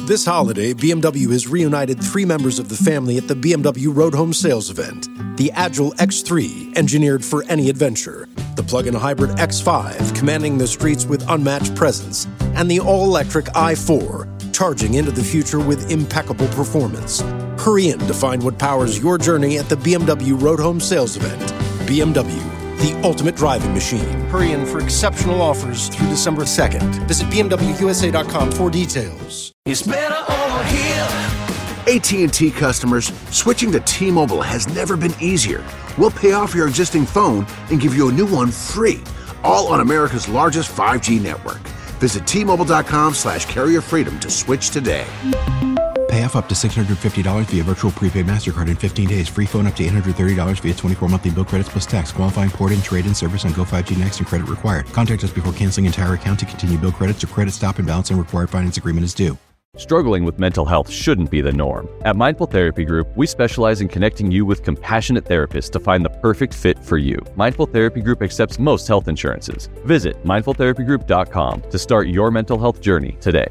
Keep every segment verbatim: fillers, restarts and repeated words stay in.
This holiday, B M W has reunited three members of the family at the B M W Road Home Sales event. The Agile X three, engineered for any adventure. The plug-in hybrid X five, commanding the streets with unmatched presence. And the all-electric i four, charging into the future with impeccable performance. Hurry in to find what powers your journey at the B M W Road Home Sales event. B M W, the ultimate driving machine. Hurry in for exceptional offers through December second. Visit B M W U S A dot com for details. It's better over here. A T and T customers, switching to T-Mobile has never been easier. We'll pay off your existing phone and give you a new one free, all on America's largest five G network. Visit T-Mobile.com slash carrier freedom to switch today. Pay off up to six hundred fifty dollars via virtual prepaid MasterCard in fifteen days. Free phone up to eight hundred thirty dollars via twenty-four monthly bill credits plus tax. Qualifying port-in, trade-in service on Go five G Next and credit required. Contact us before canceling entire account to continue bill credits or credit stop and balance and required finance agreement is due. Struggling with mental health shouldn't be the norm. At Mindful Therapy Group, we specialize in connecting you with compassionate therapists to find the perfect fit for you. Mindful Therapy Group accepts most health insurances. Visit mindful therapy group dot com to start your mental health journey today.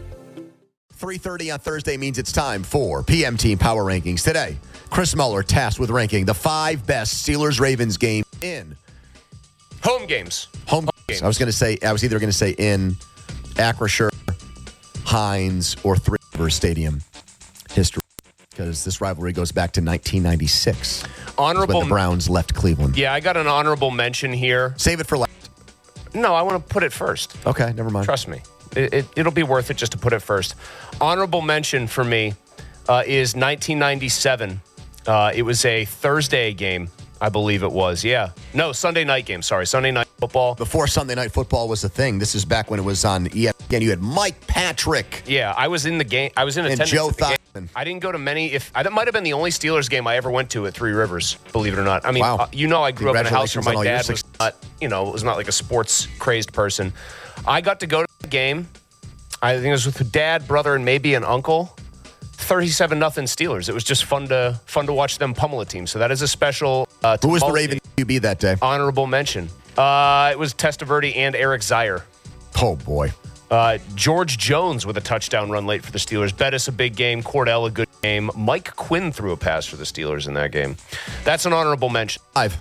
three thirty on Thursday means it's time for P M Team Power Rankings. Today, Chris Muller tasked with ranking the five best Steelers-Ravens games in home games. Home, home games. I was going to say, I was either going to say in Acrisure, Heinz, or Three Rivers Stadium history, because this rivalry goes back to nineteen ninety-six. Honorable when the Browns left Cleveland. Yeah, I got an honorable mention here. Save it for last. No, I want to put it first. Okay, never mind. Trust me. It, it, it'll be worth it just to put it first. Honorable mention for me uh, is nineteen ninety-seven. Uh, it was a Thursday game, I believe it was. Yeah. No, Sunday night game. Sorry, Sunday night football. Before Sunday night football was a thing. This is back when it was on E S P N. You had Mike Patrick. Yeah, I was in the game. I was in and attendance Joe at the Theismann. game. I didn't go to many. If I, that might have been the only Steelers game I ever went to at Three Rivers, believe it or not. I mean, Wow. uh, you know I grew up in a house where Congratulations on my all your dad was success. not, you know, was not like a sports-crazed person. I got to go to the game. I think it was with dad, brother, and maybe an uncle. thirty-seven nothing Steelers. It was just fun to fun to watch them pummel a team. So that is a special. Uh, Who was the Ravens Q B that day? Honorable mention. Uh, it was Testaverde and Eric Zaire. Oh, boy. Uh, George Jones with a touchdown run late for the Steelers. Bettis a big game. Cordell a good game. Mike Quinn threw a pass for the Steelers in that game. That's an honorable mention. Five.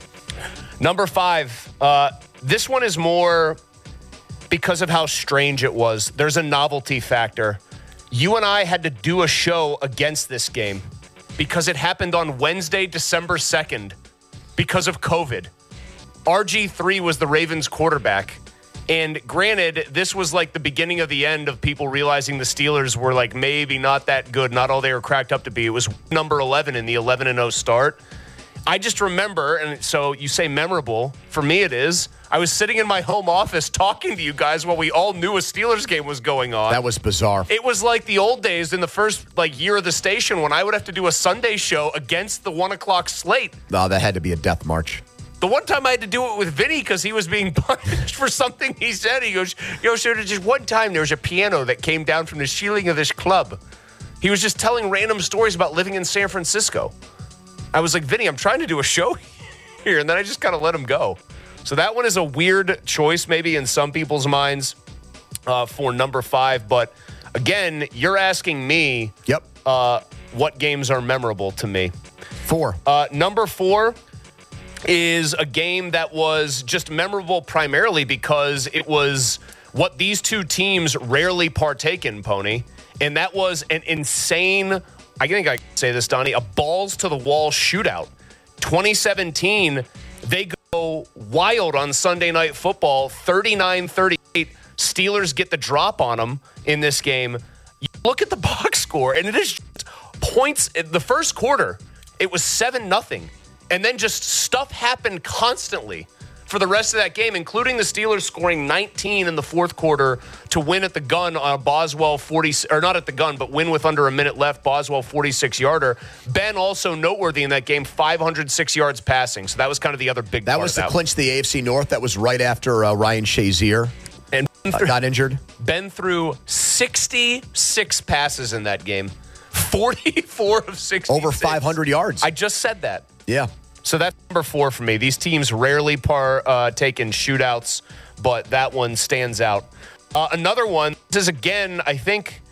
Number five. Uh, this one is more because of how strange it was. There's a novelty factor. You and I had to do a show against this game because it happened on Wednesday, December second, because of COVID. R G three was the Ravens quarterback. And granted, this was like the beginning of the end of people realizing the Steelers were like maybe not that good, not all they were cracked up to be. It was number eleven in the eleven and oh start. I just remember, and so you say memorable, for me it is, I was sitting in my home office talking to you guys while we all knew a Steelers game was going on. That was bizarre. It was like the old days in the first like year of the station when I would have to do a Sunday show against the one o'clock slate. No, that had to be a death march. The one time I had to do it with Vinny because he was being punished for something he said. He goes, you know, sir, just one time there was a piano that came down from the ceiling of this club. He was just telling random stories about living in San Francisco. I was like, Vinny, I'm trying to do a show here. And then I just kind of let him go. So that one is a weird choice maybe in some people's minds uh, for number five. But again, you're asking me Yep. uh, what games are memorable to me. Four. Uh, number four is a game that was just memorable primarily because it was what these two teams rarely partake in, Pony. And that was an insane, I think I can say this, Donnie, a balls-to-the-wall shootout. twenty seventeen, they go wild on Sunday Night Football, thirty-nine thirty-eight. Steelers get the drop on them in this game. You look at the box score, and it is just points. In the first quarter, it was seven nothing. And then just stuff happened constantly for the rest of that game, including the Steelers scoring nineteen in the fourth quarter to win at the gun on a Boswell forty, or not at the gun, but win with under a minute left, Boswell forty-six yarder. Ben also noteworthy in that game, five hundred six yards passing. So that was kind of the other big That part was of to that clinch the A F C North. That was right after uh, Ryan Shazier And Ben uh, threw, got injured. Ben threw sixty-six passes in that game, forty-four of sixty-six. Over five hundred yards. I just said that. yeah. So that's number four for me. These teams rarely par, uh, take in shootouts, but that one stands out. Uh, another one, this is again, I think,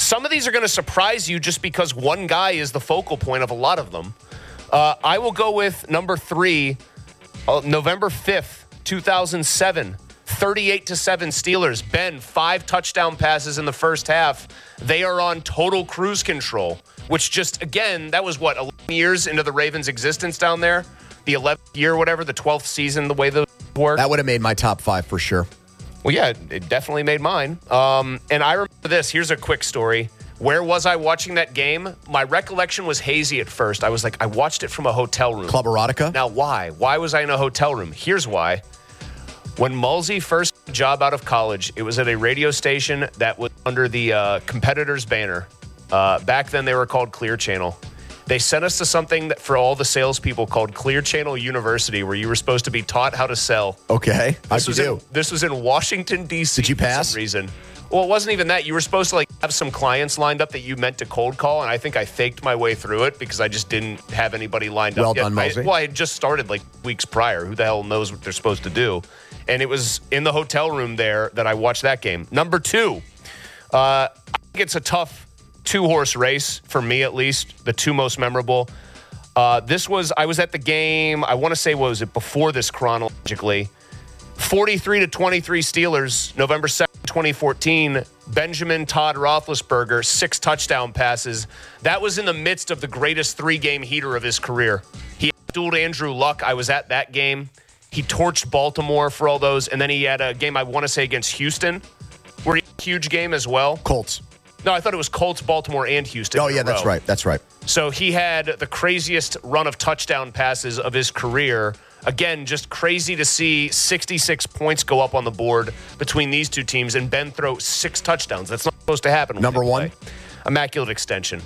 some of these are going to surprise you just because one guy is the focal point of a lot of them. Uh, I will go with number three, uh, November fifth, two thousand seven. thirty-eight to seven Steelers. Ben, five touchdown passes in the first half. They are on total cruise control, which just, again, that was what, eleven years into the Ravens' existence down there? The eleventh year, whatever, the twelfth season, the way those work. That would have made my top five for sure. Well, yeah, it definitely made mine. Um, and I remember this. Here's a quick story. Where was I watching that game? My recollection was hazy at first. I was like, I watched it from a hotel room. Club Erotica? Now, why? Why was I in a hotel room? Here's why. When Mulsey first got a job out of college, it was at a radio station that was under the uh, competitor's banner. Uh, back then, they were called Clear Channel. They sent us to something that for all the salespeople called Clear Channel University, where you were supposed to be taught how to sell. Okay. How'd This you was do? in, this was in Washington, D C Did you pass? for some reason. Well, it wasn't even that. You were supposed to like have some clients lined up that you meant to cold call, and I think I faked my way through it because I just didn't have anybody lined Well up yet. done, I, Mosey. well, I had just started like weeks prior. Who the hell knows what they're supposed to do? And it was in the hotel room there that I watched that game. Number two, uh, I think it's a tough two-horse race for me at least, the two most memorable. Uh, this was, I was at the game, I want to say, what was it, before this chronologically. forty-three to twenty-three Steelers, November second, twenty fourteen. Benjamin Todd Roethlisberger, six touchdown passes. That was in the midst of the greatest three-game heater of his career. He dueled Andrew Luck. I was at that game. He torched Baltimore for all those. And then he had a game, I want to say, against Houston, where he had a huge game as well. Colts. No, I thought it was Colts, Baltimore, and Houston. Oh, in a yeah, that's row. right. That's right. So he had the craziest run of touchdown passes of his career. Again, just crazy to see sixty-six points go up on the board between these two teams and Ben throw six touchdowns. That's not supposed to happen. when Number they one? play. Immaculate extension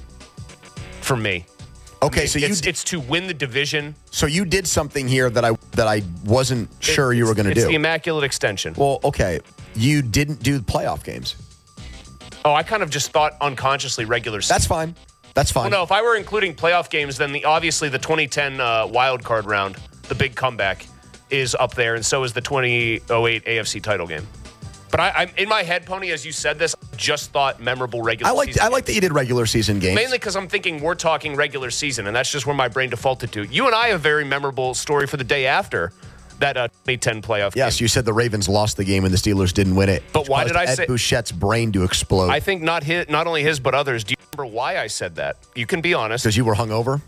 for me. Okay, so you it's, d- it's to win the division. so you did something here that I that I wasn't sure you were going to It's do. the immaculate extension. Well, okay, you didn't do playoff games. Oh, I kind of just thought unconsciously regular season. That's fine. That's fine. Well, no, if I were including playoff games, then the obviously the twenty ten uh, wild card round, the big comeback, is up there, and so is the twenty oh eight A F C title game. But I, I'm in my head, Pony, as you said this, I just thought memorable regular I like season I like games. that you did regular season games. Mainly because I'm thinking we're talking regular season, and that's just where my brain defaulted to. You and I have a very memorable story for the day after that uh, twenty ten playoff Yes, game. you said the Ravens lost the game and the Steelers didn't win it. But which why caused did I Ed say- Bouchette's brain to explode? I think not his, not only his, but others. Do you remember why I said that? You can be honest. Because you were hungover.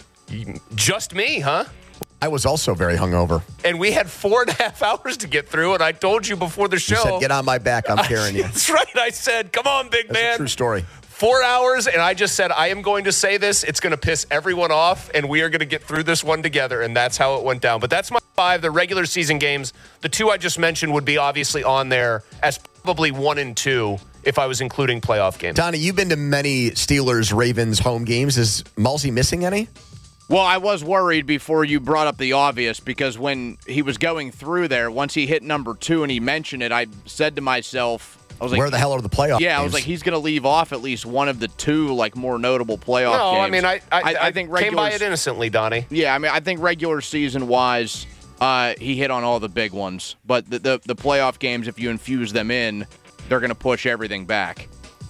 Just me, huh? I was also very hungover. And we had four and a half hours to get through, and I told you before the show. You said, "Get on my back, I'm carrying you." That's right. I said, come on, big That's man. a true story. Four hours, and I just said, I am going to say this. It's going to piss everyone off, and we are going to get through this one together, and that's how it went down. But that's my five, the regular season games. The two I just mentioned would be obviously on there as probably one and two if I was including playoff games. Donnie, you've been to many Steelers-Ravens home games. Is Mulsey missing any? Well, I was worried before you brought up the obvious because when he was going through there, once he hit number two and he mentioned it, I said to myself, I was like, Where the hell are the playoff Yeah, I games? was like, he's going to leave off at least one of the two like more notable playoff No, games. I mean, I, I, I, I think came regular, by it innocently, Donnie. Yeah, I mean, I think regular season wise, uh, he hit on all the big ones. But the, the the playoff games, if you infuse them in, they're going to push everything back.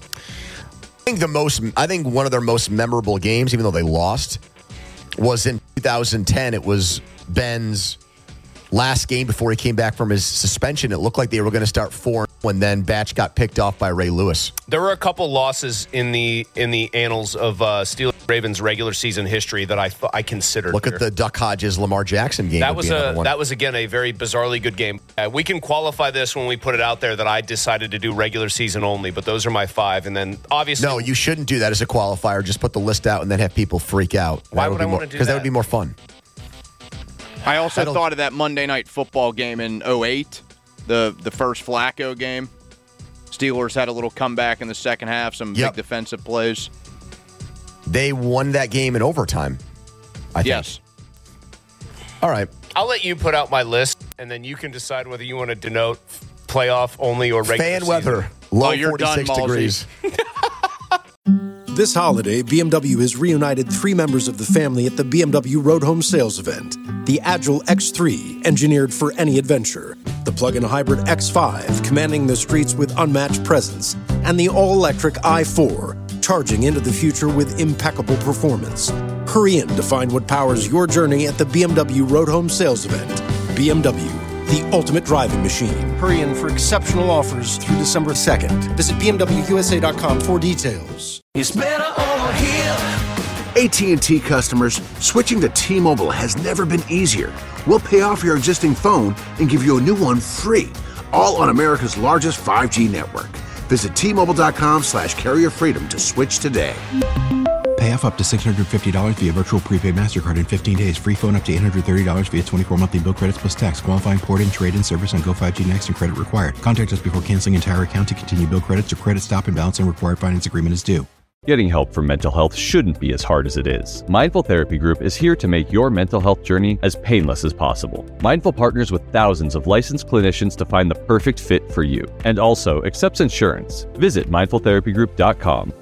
I think the most. I think one of their most memorable games, even though they lost, was in two thousand ten. It was Ben's last game before he came back from his suspension. It looked like they were going to start four when then Batch got picked off by Ray Lewis. There were a couple losses in the in the annals of uh, Steelers Ravens regular season history that I th- I considered. Look here. at the Duck Hodges Lamar Jackson game. That would was be another a one. that was again a very bizarrely good game. Uh, we can qualify this when we put it out there that I decided to do regular season only, but those are my five, and then obviously No, you shouldn't do that as a qualifier. Just put the list out and then have people freak out. Why That would be I more- wanna do Because that that? would be more fun. I also I don't- thought of that Monday Night Football game in oh eight, the the first Flacco game. Steelers had a little comeback in the second half, some Yep. big defensive plays. They won that game in overtime, I think. Yes. All right. I'll let you put out my list, and then you can decide whether you want to denote playoff only or regular Fan season. weather. Low Oh, you're done, forty-six Malsey. degrees. This holiday, B M W has reunited three members of the family at the B M W Road Home Sales Event. The Agile X three, engineered for any adventure. The plug-in hybrid X five, commanding the streets with unmatched presence. And the all-electric i four, charged charging into the future with impeccable performance. Hurry in to find what powers your journey at the B M W Road Home Sales Event. B M W, the ultimate driving machine. Hurry in for exceptional offers through December second. Visit B M W U S A dot com for details. It's better over here. A T and T customers, switching to T-Mobile has never been easier. We'll pay off your existing phone and give you a new one free, all on America's largest five G network. Visit T Mobile dot com slash carrier freedom to switch today. Pay off up to six hundred fifty dollars via virtual prepaid MasterCard in fifteen days. Free phone up to eight hundred thirty dollars via twenty-four monthly bill credits plus tax. Qualifying port-in, trade-in service on Go five G Next and credit required. Contact us before canceling entire account to continue bill credits or credit stop and balance and required finance agreement is due. Getting help for mental health shouldn't be as hard as it is. Mindful Therapy Group is here to make your mental health journey as painless as possible. Mindful partners with thousands of licensed clinicians to find the perfect fit for you and also accepts insurance. Visit mindful therapy group dot com.